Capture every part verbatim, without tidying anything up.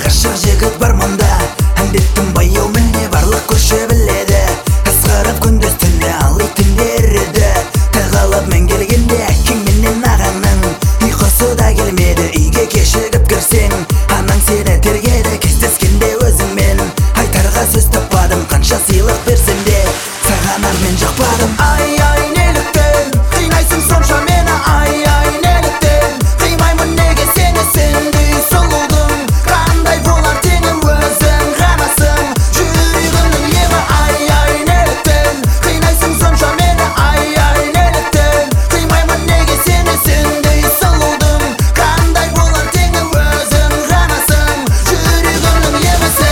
ғашық жігіт бар мұнда, әндеттім баяу міне барлық көрші біледі. Ысқырып күндіз түні алый түндер еді, тығылып мен келгенде әкең менен ағаңның ұйқысы да келмеді. Үйге кешігіп кірсең анаң сені тергеді, кездескенде өзіңмен айтарға сөз таппадым. Қанша сыйлық берсем де саған армен жақпадым. Ай ай неліктен қинайсың сонша мені, ай ай неліктен қимаймын неге сені, сендей сұлудың қандай болар теңім, өзің ғанасың жүрегімнің емі. Ай ай неліктен қинайсың сонша мені, ай ай неліктен қимаймын неге сені, сендей сұлудың қандай болар теңім, өзің ғанасың жүрегімнің емісің.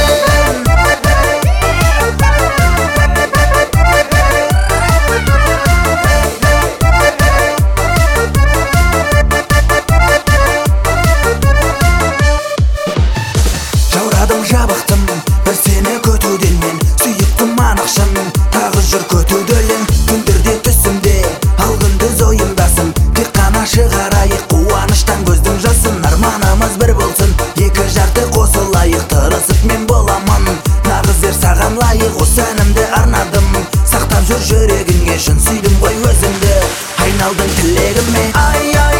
Жаурадым жабықтым бір сені көтуден, мен сүйіктім анықшын тағы жүр көтуделен. Күндерде түсімде ал күндіз ойымдасың, тек қана шығарайық қуаныштан көздің жасын. Арманымыз бір болсын, екі жарты қосылайық, тырысып мен боламын нағыз ер саған лайық. Осы әнімді арнадым, сақтап жүр жүрегіңе, шын сүйдім ғой өзіңді, айналдың тілегіме. Ай ай